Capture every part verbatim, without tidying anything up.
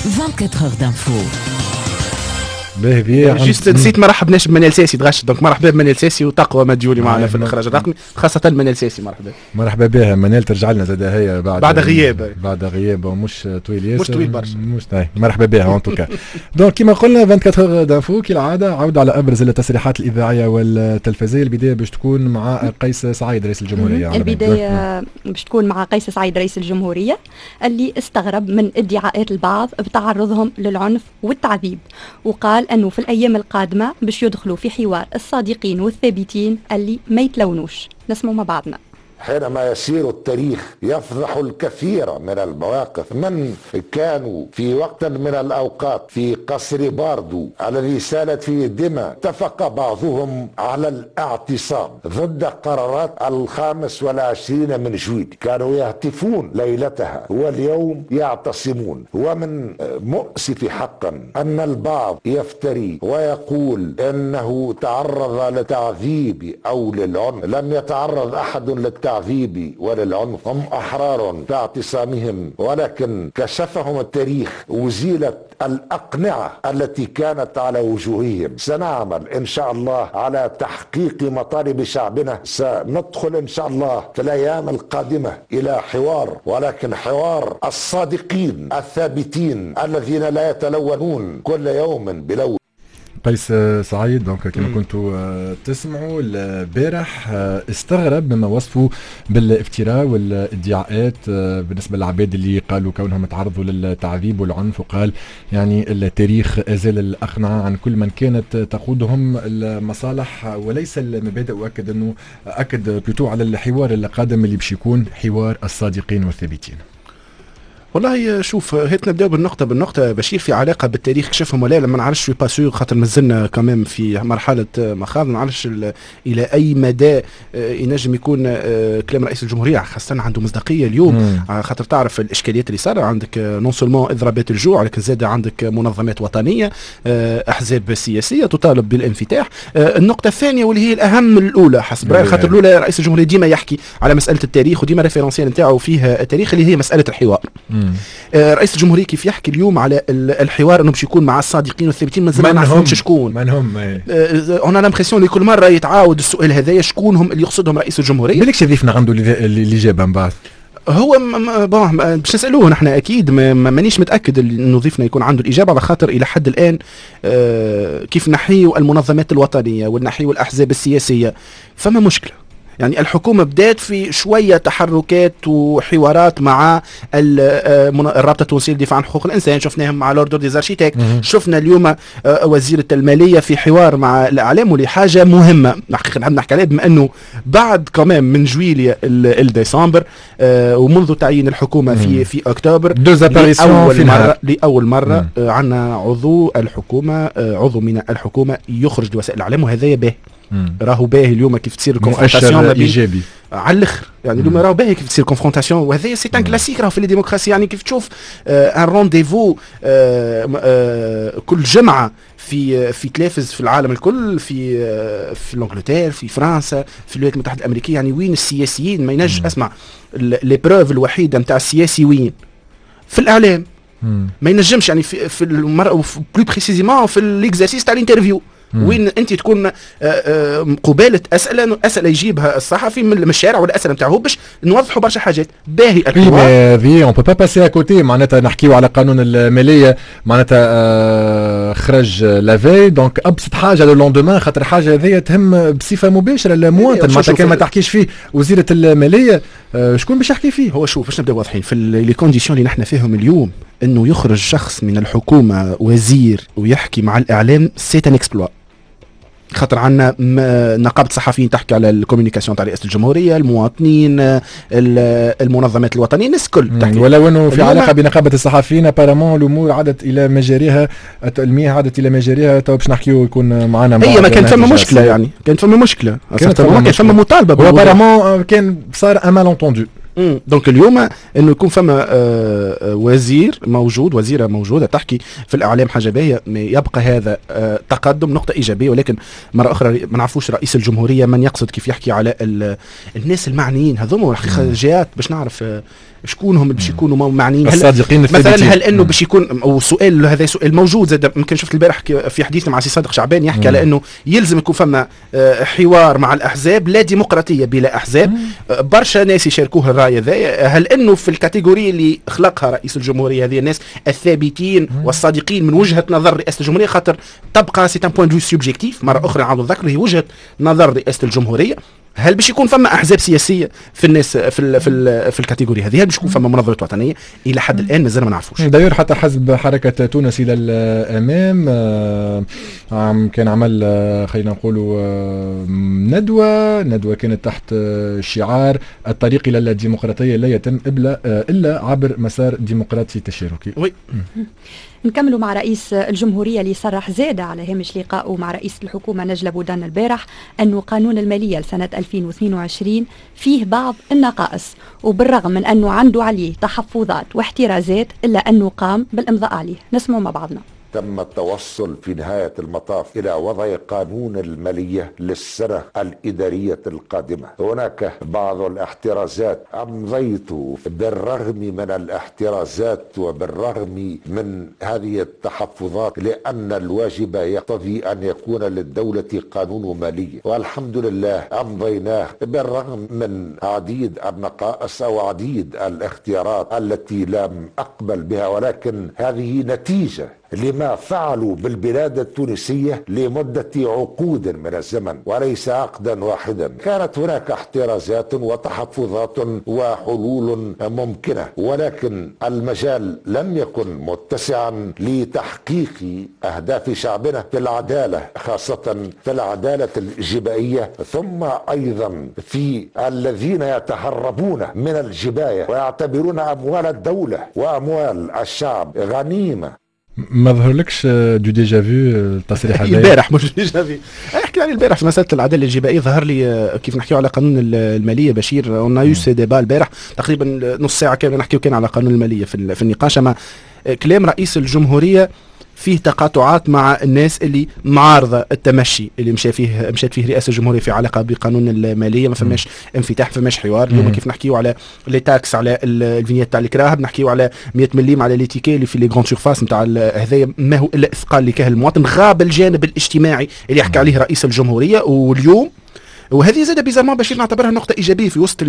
vingt-quatre heures d'info. باهي بيه جيست نسيت ما رحبناش بمنال ساسي تغش دونك مرحبا بمنال ساسي وتقوى مديولي معنا في الاخراج الرقمي خاصه منال ساسي. مرحبا مرحبا بها منال ترجع لنا زاد هي بعد بعد غياب بعد غياب مش طويل ياسر مش طويل برشا مش طيب. مرحبا بها ان توكا. دونك كيما قلنا vingt-quatre heures d'info كالعاده عود على ابرز التصريحات الاذاعيه والتلفزيونيه. البدايه باش تكون مع قيس سعيد رئيس الجمهوريه. البدايه باش تكون مع قيس سعيد رئيس الجمهوريه اللي استغرب من ادعاءات البعض بتعرضهم للعنف والتعذيب، وقال انه في الايام القادمه باش يدخلوا في حوار الصادقين والثابتين اللي ما يتلونوش. نسمعوا مع بعضنا. حينما يسير التاريخ يفضح الكثير من المواقف. من كانوا في وقت من الأوقات في قصر باردو الذي سالت فيه الدماء اتفق بعضهم على الاعتصام ضد قرارات الخامس والعشرين من جويلية، كانوا يهتفون ليلتها واليوم يعتصمون. ومن مؤسف حقا أن البعض يفتري ويقول أنه تعرض لتعذيب أو للعنف. لم يتعرض أحد للتعذيب التعذيب وللعنف، هم أحرار في اعتصامهم، ولكن كشفهم التاريخ وزيلت الأقنعة التي كانت على وجوههم. سنعمل إن شاء الله على تحقيق مطالب شعبنا. سندخل إن شاء الله في الأيام القادمة إلى حوار، ولكن حوار الصادقين الثابتين الذين لا يتلونون كل يوم بلون. قيس سعيد دونك كما كنتوا تسمعوا البارح استغرب مما وصفوا بالافتراء والادعاءات بالنسبه للعباد اللي قالوا كونهم تعرضوا للتعذيب والعنف، وقال يعني التاريخ ازال الاقنعه عن كل من كانت تقودهم المصالح وليس المبادئ، واكد انه اكد بلوتو على الحوار القادم اللي باش يكون حوار الصادقين والثابتين. والله شوف هات نبداو بالنقطة بالنقطة بشير في علاقة بالتاريخ كشفهم ولا ما نعرفش في باسور خاطر مازلنا كمان في مرحلة مخاض. ما نعرفش إلى أي مدى ينجم يكون كلام رئيس الجمهورية خاصة عنده مصداقية اليوم، خاطر تعرف الإشكاليات اللي صار عندك نون سولمون إضرابات الجوع، لكن زاد عندك منظمات وطنية أحزاب سياسية تطالب بالانفتاح. النقطة الثانية واللي هي الأهم الأولى حسب رأيي، خاطر الأولى رئيس الجمهورية ديما يحكي على مسألة التاريخ وديما ريفيرنسيال نتاعو فيها التاريخ اللي هي مسألة الحوار. آه رئيس الجمهورية كيف يحكي اليوم على الحوار انه باش يكون مع الصادقين والثابتين، مازال ما نعرفهمش شكون من هم. انا لامبرسيون اللي كل مره يتعاود السؤال هذايا شكون هم اللي يقصدهم رئيس الجمهورية. بالك ضيفنا عنده الاجابه من بعد هو بون باش نسالوه نحن اكيد مانيش متاكد انه ضيفنا يكون عنده الاجابه، على خاطر الى حد الان آه كيف نحيوا المنظمات الوطنيه ونحيوا الاحزاب السياسيه فما مشكله. يعني الحكومة بدأت في شوية تحركات وحوارات مع الرابطة التونسية للدفاع عن حقوق الإنسان، شفناهم مع لوردو ديزارشيتيك، شفنا اليوم وزيرة المالية في حوار مع الإعلام، ولي حاجة مهمة نحن نحكي عليها بما أنه بعد كمان من جويلية الديسمبر ومنذ تعيين الحكومة في في أكتوبر لأول مرة لأول مرة عنا عضو الحكومة عضو من الحكومة يخرج لوسائل الإعلام، وهذا باهي. راهو باهي اليوم كيف تصير الكونفرونتاسيون ايجابي على الاخر. يعني اليوم راهو باهي كيف تصير كونفرونتاسيون، وهذا سي ان كلاسيك راهو في الديمقراطيه. يعني كيف تشوف ان رونديفو كل جمعه في في تلفز في العالم الكل، في في انجلترا، في فرنسا، في الولايات المتحده الامريكيه، يعني وين السياسيين ما ينجم اسمع لي بروف الوحيده نتاع السياسي وين في الاعلام. ما ينجمش يعني في في بلو بريسيزيمون في الاكزرسيس تاع الانترفيو وين انت تكون قبالة اسئله اسئله يجيبها الصحفي من الشارع ولا اسئله نتاعو باش نوضحوا برشا حاجات. باهي الحوار هذه اون بو با باسي ا كوتي، معناتها نحكيو على قانون الماليه معناتها آه خرج لافي، دونك ابسط حاجه لو لوندومان خاطر حاجه هذه تهم بصفه مباشره المواطن. معناتها كان ما تحكيش فيه وزيره الماليه آه شكون باش يحكي فيه؟ هو شوف باش نبدا واضحين في لي كونديسيون اللي نحن فيهم اليوم، انه يخرج شخص من الحكومه وزير ويحكي مع الاعلام سي ان اكسبلوا. خاطر عنا نقابة الصحفيين تحكي على الكوميونيكاسيون تاع رئاسة الجمهورية، المواطنين، المنظمات الوطنية، الناس الكل تحكي. ولو انه في علاقة بنقابة الصحفيين ابارامون الامور عادت الى مجاريها، المياه عادت الى مجاريها. تو باش نحكيو يكون معنا هي ما كانت ثم مشكلة، يعني كانت ثم مشكلة، كانت ثم مطالبة، وابارامون كان صار ان مال انتوندو. امم دونك اليوم انه يكون فما آه وزير موجود، وزيره موجوده تحكي في الاعلام حاجه باهيه، يبقى هذا آه تقدم نقطه ايجابيه. ولكن مره اخرى ما نعرفوش رئيس الجمهوريه من يقصد كيف يحكي على الناس المعنيين هذوما. الحقيقه جهات باش نعرف آه شكونهم اللي باش يكونوا معنيين الصادقين مثلا؟ هل انه باش يكون وسؤال هذا سؤال موجود زاد يمكن شفت البارح في حديثنا مع سي صادق شعبان يحكي على انه يلزم يكون فما حوار مع الاحزاب، لا ديمقراطيه بلا احزاب. برشا ناس يشاركوه الراي هذا. هل انه في الكاتيجوري اللي خلقها رئيس الجمهوريه هذه الناس الثابتين والصادقين من وجهه نظر رئاسه الجمهوريه، خاطر تبقى سي ان بوين دو سوبجيكتيف مره اخرى نعاودوا نذكر هي وجهه نظر رئاسه الجمهوريه، هل باش يكون فما احزاب سياسيه في الناس في ال في ال في الكاتيجوري هذه؟ هل باش يكون فما منظمات وطنيه؟ الى حد الان مازال ما نعرفوش. داير حتى حزب حركه تونس الى الامام آه كان عمل آه خلينا نقولوا آه ندوه ندوه كانت تحت آه شعار الطريق الى الديمقراطيه لا يتم الا آه الا عبر مسار ديمقراطي تشاركي. وي. نكملوا مع رئيس الجمهورية اللي صرح زاد على هامش لقائه مع رئيس الحكومة نجلة بودان البارح أنه قانون المالية لسنة ألفين واثنين وعشرين فيه بعض النقائص، وبالرغم من أنه عنده عليه تحفظات واحترازات إلا أنه قام بالإمضاء عليه. نسمع مع بعضنا. تم التوصل في نهاية المطاف إلى وضع قانون المالية للسنة الإدارية القادمة. هناك بعض الاحترازات أمضيت بالرغم من الاحترازات وبالرغم من هذه التحفظات، لأن الواجب يقتضي أن يكون للدولة قانون مالية، والحمد لله أمضيناه بالرغم من عديد النقائص أو عديد الاختيارات التي لم أقبل بها، ولكن هذه نتيجة لما فعلوا بالبلاد التونسية لمدة عقود من الزمن وليس عقدا واحدا. كانت هناك احترازات وتحفظات وحلول ممكنة، ولكن المجال لم يكن متسعا لتحقيق أهداف شعبنا في العدالة، خاصة في العدالة الجبائية، ثم أيضا في الذين يتهربون من الجباية ويعتبرون أموال الدولة وأموال الشعب غنيمة. ما ظهرلكش دو ديجا فيو التصريح هذا البارح؟ مش ديجا فيو، احكي يعني البارح في مساله العداله الجبائيه ظهر لي كيف نحكيو على قانون الماليه. بشير اون يو سي ديبا البارح تقريبا نص ساعه كامله نحكيو كان على قانون الماليه في, في النقاش. اما كلام رئيس الجمهوريه فيه تقاطعات مع الناس اللي معارضه التمشي اللي مشى فيه مشات فيه رئاسه الجمهوريه في علاقه بقانون الماليه. ما فماش انفتاح، ما فماش حوار. اليوم كيف نحكيو على لي تاكس، على الفينيت تاع الكراهب، نحكيو على مئة مليم على ليتيكي اللي في لي غران سورفاس نتاع هذايا، ما هو الا اثقال لكاهل المواطن. غاب الجانب الاجتماعي اللي يحكي عليه رئيس الجمهوريه. واليوم وهذه زاد بيزارمون بشير نعتبرها نقطه ايجابيه في وسط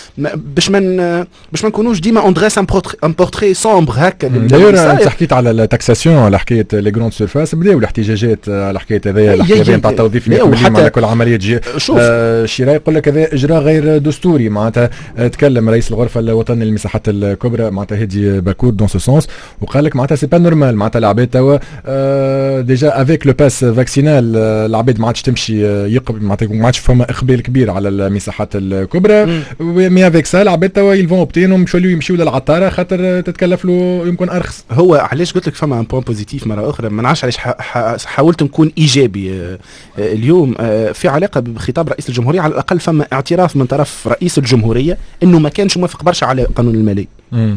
باش من باش ما نكونوش ديما اون دريس ان بورتري سومبر هكا. داير انت حكيت على التاكساسيون، على حكايه لي غروند سيرفاس، بداو الاحتجاجات على حكايه هذايا الحكايه نتاع توظيف مئة مليم على كل عمليه جي. آه شراء يقول لك هذا اجراء غير دستوري. معناتها تكلم رئيس الغرفه الوطنيه للمساحات الكبرى معناتها هادي باكور دون سو سونس، وقال لك معناتها سي با نورمال. معناتها العباد توا آه ديجا افيك لو باس فاكسينال العباد ما عادش تمشي يقبل، معناتها ما عادش فما اقبال كبير على المساحات الكبرى. مي افيك سا العباد توا يلفون اوبتينهم مشاو يمشيو للعطاره خاطر تتكلف له يمكن ارخص. هو علاش قلت لك فما ان بوين بوزيتيف مره اخرى، ما نعرفش علاش حاولت نكون ايجابي اليوم في علاقه بخطاب رئيس الجمهوريه. على الاقل فما اعتراف من طرف رئيس الجمهوريه انه ما كانش موافق برشا على قانون الماليه.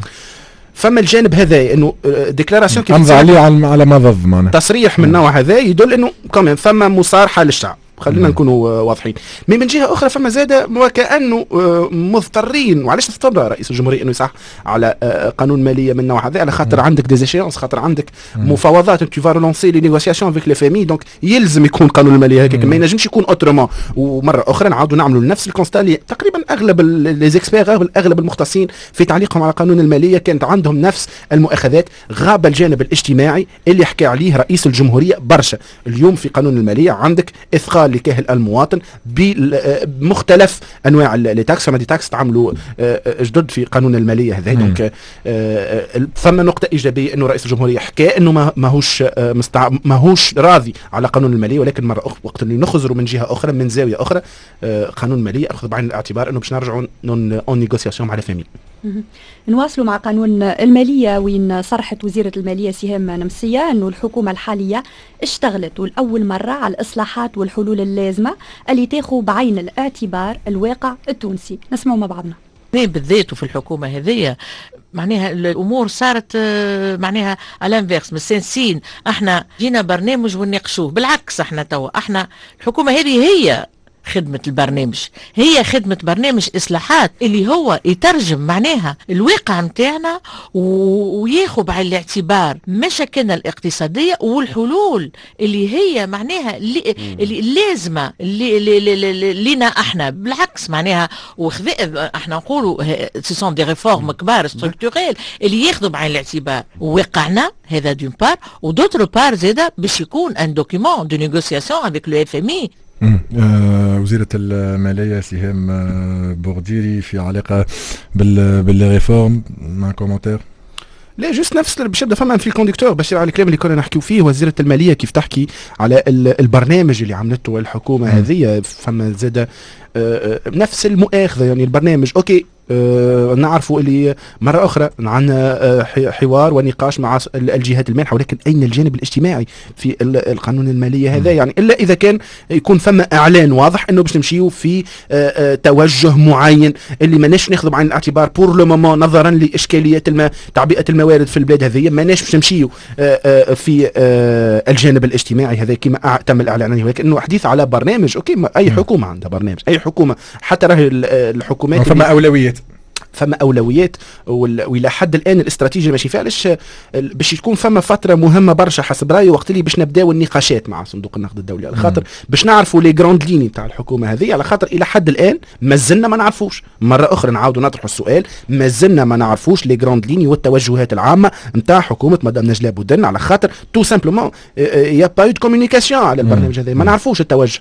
فما الجانب هذا انه ديكلاراسيون كيف عليه على ما ضد معناها تصريح من النوع هذا يدل انه كمان فما مصارحه للشعب. خلينا نكونوا واضحين. من من جهه اخرى فما زاده وكانه مضطرين، وعلاش تضطر رئيس الجمهوريه انه يصح على قانون ماليه من النوع هذا؟ على خاطر عندك ديزيشيونس، خاطر عندك مفاوضات، تو فا رولونسي لي نيغوسياسيون افيك لي فامي، دونك يلزم يكون قانون الماليه هكاك، ما ينجمش يكون اوترومون. ومره اخرى نعاودوا نعملوا نفس الكونستا اللي تقريبا اغلب لي زيكسبير اغلب المختصين في تعليقهم على قانون الماليه كانت عندهم نفس المؤاخذات. غاب الجانب الاجتماعي اللي حكى عليه رئيس الجمهوريه برشا. اليوم في قانون الماليه عندك اثقال لكاهل المواطن بمختلف انواع لي تاكس. فما دي تاكس تعملوا جدد في قانون الماليه هذا. دونك ثم نقطه ايجابيه انه رئيس الجمهوريه حكى انه ماهوش مستع... ماهوش راضي على قانون الماليه، ولكن مره أخ... وقت اللي نخزروا من جهه اخرى من زاويه اخرى قانون الماليه اخذ بعين الاعتبار انه باش نرجعوا اون نيغوسياسيون مع الفامي. نواصلوا مع قانون المالية، وين صرحت وزيرة المالية سهام نمسية أنه الحكومة الحالية اشتغلت والأول مرة على الإصلاحات والحلول اللازمة اللي تاخذ بعين الاعتبار الواقع التونسي. نسمعوا مع بعضنا. بالذات في الحكومة هذه معناها الأمور صارت معناها على انفيرس مسانسين. احنا جينا برنامج ونناقشوه، بالعكس احنا توا احنا الحكومة هذه هي خدمة البرنامج، هي خدمة برنامج إصلاحات اللي هو يترجم معناها الواقع متاعنا وياخذ بعين الاعتبار مشاكلنا الاقتصادية والحلول اللي هي معناها اللي, اللي اللازمة اللي, اللي, اللي, اللي لنا احنا. بالعكس معناها وخذ احنا نقولوا سي سون دي ريفورم كبار ستركتوريل اللي ياخذوا بعين الاعتبار واقعنا هذا دون بار، ودوتر بار زاده باش يكون ان دوكيومون دو نيغوسياسيون افيك لو اف ام اي. آه وزيرة المالية سهام آه بورديري في علاقة بال بالريفورم مع كومنتير. لا جوست نفس باش يبدا فما في الكوندكتور باش على الكلام اللي كنا نحكيو فيه. وزيرة المالية كيف تحكي على البرنامج اللي عملته الحكومة هذه، فما زاد نفس المؤاخذة يعني البرنامج اوكي. أه نعرفوا اللي مرة أخرى عندنا حوار ونقاش مع الجهات المانحة، ولكن أين الجانب الاجتماعي في القانون المالية هذا؟ يعني إلا إذا كان يكون فما إعلان واضح أنه باش نمشيو في أه توجه معين اللي ماناش ناخذ بعين الاعتبار بور لو مومون نظرا لإشكاليات الم... تعبئة الموارد في البلاد هذه، ماناش باش نمشيو أه أه في أه الجانب الاجتماعي هذا كما تم الإعلان عنه، ولكن إنه حديث على برنامج أوكي. أي حكومة عندها برنامج، أي حكومة حتى راهي الحكومات فما أولويات فما اولويات. والى حد الان الاستراتيجيه ماشي فعلش باش تكون فما فتره مهمه برشا حسب رايي وقت اللي باش نبداو النقاشات مع صندوق النقد الدولي، على خاطر باش نعرفوا لي جراند ليني تاع الحكومه هذه، على خاطر الى حد الان مازلنا ما نعرفوش. مره اخرى نعاودوا نطرحوا السؤال، مازلنا ما نعرفوش لي جراند ليني والتوجهات العامه نتاع حكومه مدام نجلاء بودن، على خاطر تو سامبلومون يا با يو دو كومونيكاسيون على البرنامج هذا، ما نعرفوش التوجه.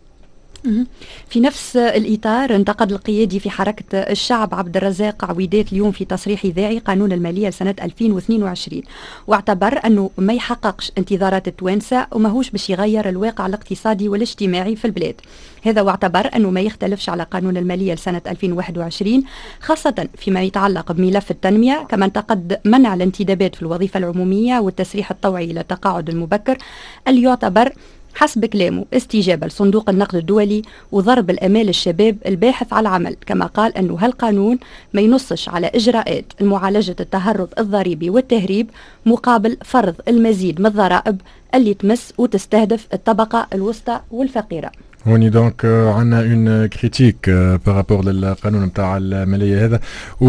في نفس الإطار انتقد القيادي في حركة الشعب عبد الرزاق عويدات اليوم في تصريح إذاعي قانون المالية لسنة ألفين واثنين وعشرين، واعتبر أنه ما يحققش انتظارات التوانسة وماهوش باش يغير الواقع الاقتصادي والاجتماعي في البلاد هذا، واعتبر أنه ما يختلفش على قانون المالية لسنة ألفين وواحد وعشرين خاصة فيما يتعلق بملف التنمية. كما انتقد منع الانتدابات في الوظيفة العمومية والتسريح الطوعي إلى التقاعد المبكر اللي يعتبر حسب كلامه استجابة لصندوق النقد الدولي وضرب الأمال الشباب الباحث على العمل. كما قال أنه هالقانون ما ينصش على إجراءات معالجة التهرب الضريبي والتهريب مقابل فرض المزيد من الضرائب اللي تمس وتستهدف الطبقة الوسطى والفقيرة. هوني دونك عندنا اون كريتيك بارابور للقانون نتاع الماليه هذا،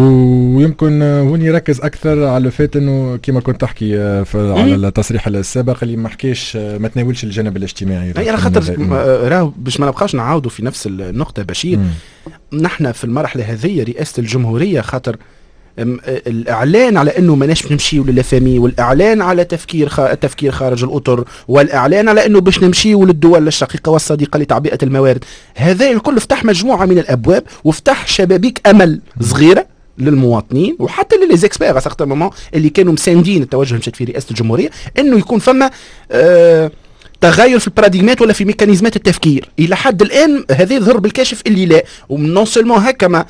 ويمكن هوني يركز اكثر على الفات انه كما كنت تحكي على التصريح السابق اللي ما حكيش ما تناولش الجانب الاجتماعي. اي على خاطر راه باش ما نبقاش نعاودوا في نفس النقطه بشير. نحن في المرحله هذه رئاسه الجمهوريه خاطر الاعلان على انه ماناش نمشيو للفامي، والاعلان على تفكير خا... تفكير خارج الاطر، والاعلان على انه باش نمشيو للدول الشقيقه والصديقه لتعبئه الموارد، هذا الكل فتح مجموعه من الابواب وفتح شبابيك امل صغيره للمواطنين وحتى للزيكسبير ساعتها مومون اللي كانوا مساندين التوجه مشات في رئاسه الجمهوريه انه يكون فما آه تغير في الباراديغمات ولا في ميكانيزمات التفكير. الى حد الان هذه يظهر بالكاشف اللي لا، ونون سولمون هكا ما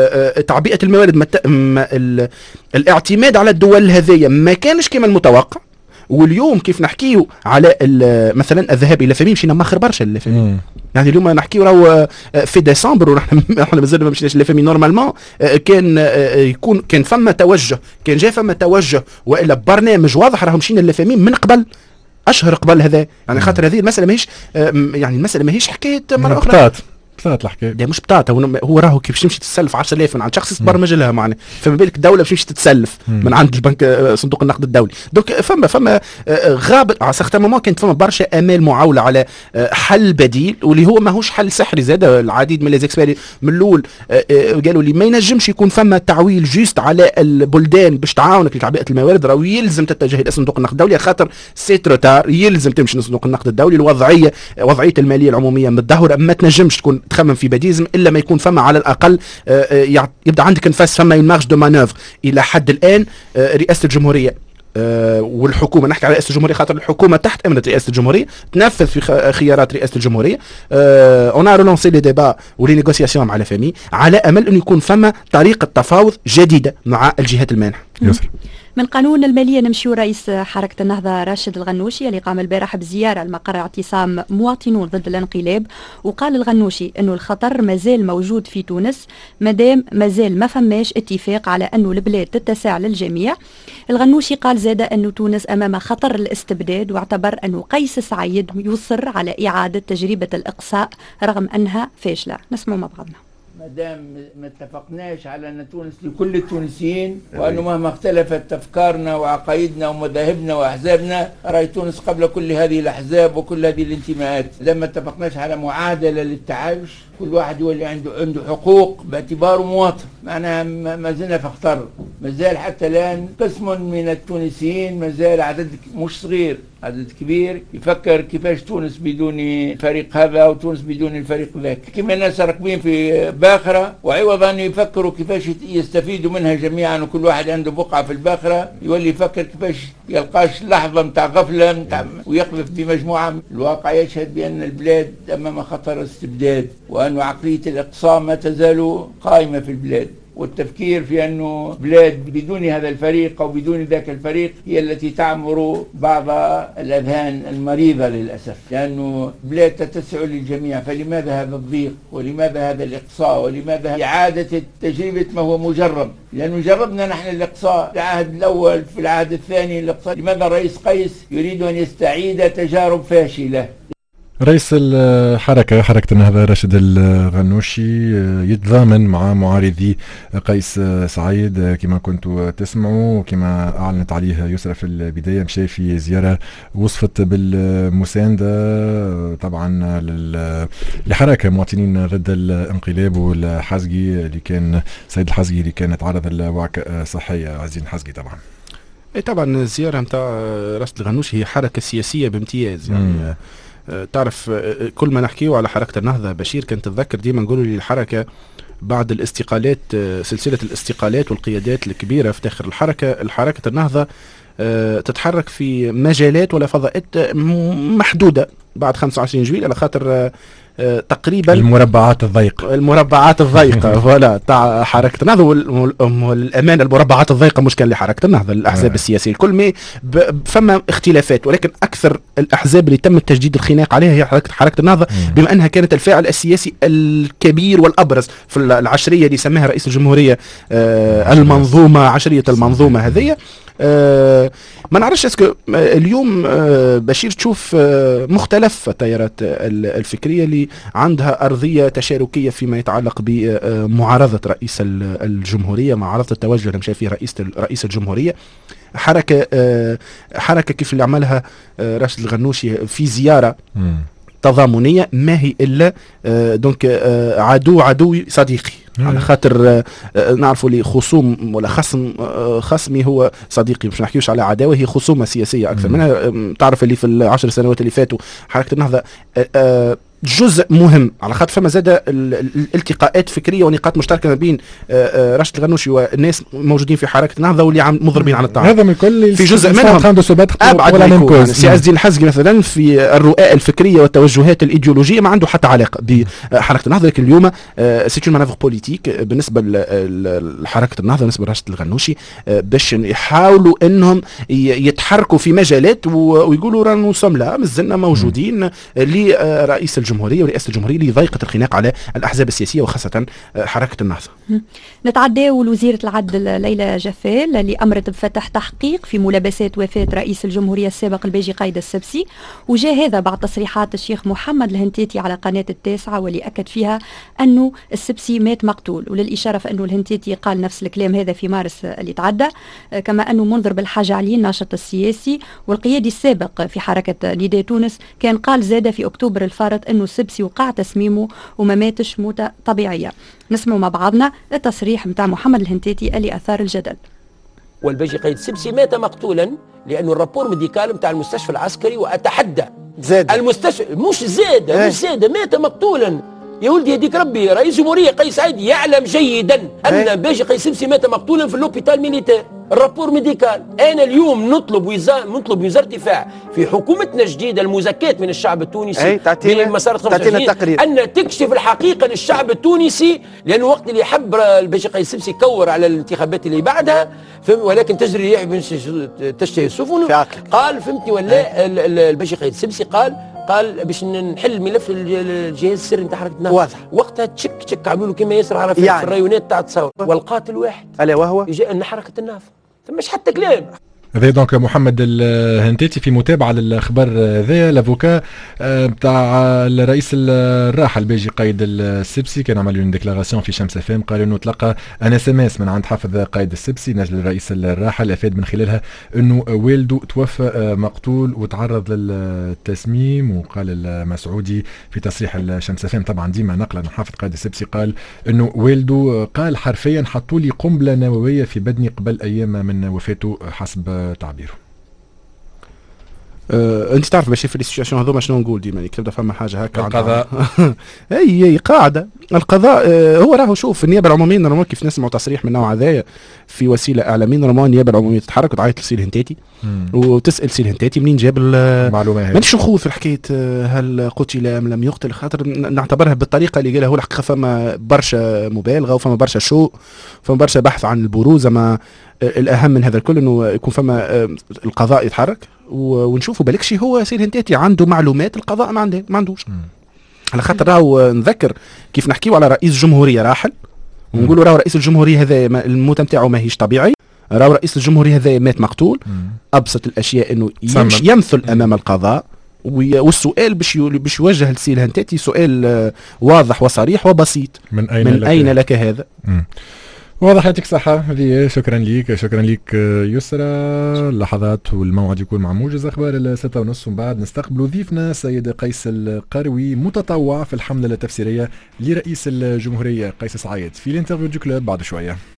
تعبئه الموارد مت... ما ال... الاعتماد على الدول هذيا ما كانش كما المتوقع. واليوم كيف نحكيو على مثلا الذهاب الى فمي مشينا ماخر برشا للفمي، يعني اليوم نحكيو راهو في ديسمبر ونحن احنا مازلنا ما مشيناش للفمي نورمالمون. كان يكون كان فما توجه، كان جا فما توجه والا برنامج واضح راهو مشينا للفمي من قبل اشهر قبل هذا، يعني خاطر هذه المساله ماهيش يعني المساله ماهيش حكايه مره اخرى بطاط الحكايه ده مش بطاطا. هو راهو كيف تمشي تتسلف عشرة آلاف من عند شخص تبرمج لها معنا، فما بالك الدوله باش تمشي تتسلف من عند البنك صندوق النقد الدولي. دونك فما فما غاب على سيغتان مومون كانت فما برشا امال معوله على حل بديل، واللي هو ماهوش حل سحري. زاد العديد من ليزيكسبير من الاول قالوا لي ما ينجمش يكون فما تعويل جوست على البلدان باش تعاونك لتعبئه الموارد، راهو يلزم تتجه الى صندوق النقد الدولي خاطر سي تروتار، يلزم تمشي لصندوق النقد الدولي. الوضعيه وضعيه الماليه العموميه متدهوره، ما تنجمش تكون تخمم في بديزم الا ما يكون فما على الاقل يبدا عندك نفس فما مارج دو مانوفر. الى حد الان رئاسه الجمهوريه والحكومه، نحكي على رئاسه الجمهوريه خاطر الحكومه تحت امنه رئاسه الجمهوريه، تنفذ في خيارات رئاسه الجمهوريه. اون ا رولونسي لي ديبا ولي نيغوسياسيون مع لا فامي على امل انه يكون فما طريقه تفاوض جديده مع الجهات المانحه. يسر من قانون المالية نمشيو رئيس حركة النهضة راشد الغنوشي اللي قام البارح بزيارة لمقر اعتصام مواطنون ضد الانقلاب، وقال الغنوشي انه الخطر مازال موجود في تونس مادام مازال ما فماش اتفاق على انه البلاد تتسع للجميع. الغنوشي قال زاد أن تونس أمام خطر الاستبداد، واعتبر أن قيس سعيد يصر على إعادة تجربة الإقصاء رغم أنها فاشلة. نسمع مع بعضنا. ما دام ما اتفقناش على ان تونس لكل التونسيين، وانه مهما اختلفت افكارنا وعقائدنا ومذاهبنا واحزابنا، راي تونس قبل كل هذه الاحزاب وكل هذه الانتماءات. لما اتفقناش على معادله للتعايش، كل واحد يولي عنده عنده حقوق باعتباره مواطن، معناها ما زلنا في خطر. ما زال حتى الان قسم من التونسيين، ما زال عدد مش صغير، عدد كبير يفكر كيفاش تونس بدون الفريق هذا وتونس بدون الفريق ذاك، كما الناس راكبين في باخره، وعوض ان يفكروا كيفاش يستفيدوا منها جميعا وكل واحد عنده بقعه في الباخره، يولي يفكر كيفاش يلقاش لحظه نتاع غفله نتاع ويقذف بمجموعه. الواقع يشهد بان البلاد امام خطر استبداد، وأن عقلية الإقصاء ما تزال قائمة في البلاد، والتفكير في أنه بلاد بدون هذا الفريق أو بدون ذاك الفريق هي التي تعمر بعض الأذهان المريضة للأسف، لأنه بلاد تتسع للجميع. فلماذا هذا الضيق؟ ولماذا هذا الإقصاء؟ ولماذا إعادة تجربة ما هو مجرب؟ لأنه جربنا نحن الإقصاء في العهد الأول، في العهد الثاني الإقصاء. لماذا الرئيس قيس يريد أن يستعيد تجارب فاشلة؟ رئيس الحركة حركة النهضة راشد الغنوشي يتضامن مع معارضي قيس سعيد كما كنتوا تسمعوا، كما أعلنت عليه يسرى في البداية. مشى في زيارة وصفت بالمساندة طبعا لحركة مواطنين ضد الانقلاب والحزقي اللي كان سيد الحزقي اللي كان تعرض لوعكة صحية. عزيز الحزقي طبعا طبعا الزيارة متاع راشد الغنوشي هي حركة سياسية بامتياز يعني. مم. تعرف كل ما نحكيه على حركة النهضة بشير كانت تتذكر ديما نقولوا لي الحركة بعد الاستقالات، سلسلة الاستقالات والقيادات الكبيرة في داخل الحركة، الحركة النهضة تتحرك في مجالات ولا فضاءات محدودة بعد خمسة وعشرين جويل، على خاطر تقريبا المربعات الضيقة المربعات الضيقة فوالا تاع حركة النهضة. والأمانة المربعات الضيقة مش كان لحركة النهضة، الأحزاب السياسية الكل ما فما اختلافات، ولكن أكثر الأحزاب اللي تم التجديد الخناق عليها هي حركة حركة النهضة، بما أنها كانت الفاعل السياسي الكبير والأبرز في العشرية اللي سماها رئيس الجمهورية آه المنظومة، عشرية المنظومة هذه. آه ما نعرفش اسكو اليوم آه بشير تشوف آه مختلف التيارات الفكرية اللي عندها أرضية تشاركية فيما يتعلق بمعارضة رئيس الجمهورية، معارضة التوجه اللي مشى فيه رئيس رئيس الجمهورية. حركة آه حركة كيف اللي عملها آه راشد الغنوشي في زيارة م. تضامنية، ما هي إلا آه دونك آه عدو عدوي صديقي، على خاطر نعرفوا لي خصوم ولا خصم خصمي هو صديقي، مش نحكيوش على عداوه، هي خصومه سياسيه اكثر منها. تعرف اللي في العشر سنوات اللي فاتوا حركه النهضه جزء مهم، على خاطر فما زاد الالتقاءات فكريه ونقاط مشتركه ما بين راشد الغنوشي والناس موجودين في حركه النهضه واللي عم مضربين على الطعام. هذا من كل في جزء منهم عنده ثبات ولا من سي عز الدين الحزقي مثلا في الرؤى الفكريه والتوجهات الايديولوجيه ما عنده حتى علاقه بحركه النهضه، لكن اليوم سيتون مانوفر بوليتيك بالنسبه لحركه النهضه بالنسبه لراشد الغنوشي باش يحاولوا انهم يتحركوا في مجالات ويقولوا رانا سملا مازلنا موجودين لرئيس الجمهورية ورئاسة الجمهورية لضيقة الخناق على الأحزاب السياسية وخاصة حركة النهضة. نتعداو لوزيرة العدل ليلى جفال اللي أمرت بفتح تحقيق في ملابسات وفاة رئيس الجمهورية السابق الباجي قايد السبسي، وجاء هذا بعد تصريحات الشيخ محمد الهنتيتي على قناة التاسعة واللي أكد فيها أنه السبسي مات مقتول، وللإشارة فأنه الهنتيتي قال نفس الكلام هذا في مارس اللي تعدى، كما أنه منذر بالحاج علي الناشط السياسي والقيادي السابق في حركة نداء تونس كان قال زاد في أكتوبر الفارط أنه السبسي وقع تسميمه وما ماتش موتة طبيعية. نسمع مع بعضنا التصريح متاع محمد الهنتيتي اللي أثار الجدل. والباجي قايد السبسي مات مقتولا لأنه الرابور ميديكال متاع المستشفى العسكري، وأتحدى زاد المستشفى مش زاد ايه؟ مش زاد مات مقتولا يا ولدي يديك ربي. رئيس جمهورية قيس سعيد يعلم جيدا أن ايه؟ باجي قايد السبسي مات مقتولا في اللوبيتال ميليتير، الرابور ميديكال. أنا اليوم نطلب وزارة نطلب وزارة الدفاع في حكومتنا الجديدة المزكاة من الشعب التونسي من مسار خمسة وعشرين أن تكشف الحقيقة للشعب التونسي، لأنه وقت اللي حب الباجي قايد السبسي كور على الانتخابات اللي بعدها ولكن تجري تشتهي السفن، قال فهمتني ولا الباجي قايد السبسي قال قال باش نحل ملف الجهاز السري نتاع حركه النهضه. واضح وقتها تشك تشك عملوا له كما ياسر عرفات يعني. في الريونات تاع التصاور، والقاتل واحد الا وهو جاء ان حركه النهضه مش حتى كلام. هذا دونك محمد الهنتيتي في متابعه للخبر ذا لافوكا بتاع الرئيس الراحل بيجي قايد السبسي كان عمل اون ديكلاراسيون في شمس اف ام قال انه تلقى ان اس ام اس من عند حافظ قايد السبسي نجل الرئيس الراحل افاد من خلالها انه والده توفى مقتول وتعرض للتسميم. وقال المسعودي في تصريح الشمس اف ام طبعا ديما نقلا عن حافظ قايد السبسي قال انه والده قال حرفيا حطوا لي قنبله نوويه في بدني قبل ايام من وفاته حسب تعبيره. أه، انت تعرف باش في السيتواسيون هذوما شنو نقول ديما كي تبدا فما حاجه هكا القضاء اي اي قاعده القضاء. أه هو راهو شوف النيابه العموميه نورمال كيف نسمعوا تصريح من النوع هذايا في وسيله اعلاميه نورمال النيابه العموميه تتحرك وتعيط لسي الهنتاتي وتسال سي الهنتاتي منين جاب المعلومه. مانيش نخوض في حكايه هل قتل ام لم يقتل خاطر نعتبرها بالطريقه اللي قالها هو الحقيقه فما برشا مبالغه وفما برشا شو فما برشا بحث عن البروز. اما الاهم من هذا الكل انه يكون فما القضاء يتحرك ونشوفوا بالكشي هو سي الهنتاتي عنده معلومات القضاء ما عنده ما عندوش. على خاطر راهو نذكر كيف نحكيو على رئيس جمهوريه راحل ونقولوا راهو رئيس الجمهوريه هذا الموت نتاعو ماهيش طبيعي. راهو رئيس الجمهوريه هذا مات مقتول. ابسط الاشياء انه يمثل امام القضاء والسؤال باش باش يوجه لسي الهنتاتي سؤال واضح وصريح وبسيط من اين, من لك, أين لك هذا. مم. واضح. يعطيك الصحة هذه. شكرا ليك شكرا ليك يسرى. اللحظات والموعد يكون مع موجز أخبار الستة ونص ومن بعد نستقبل ضيفنا السيد قيس القروي متطوع في الحملة التفسيرية لرئيس الجمهورية قيس سعيد في الانترفيو دو كلوب بعد شوية.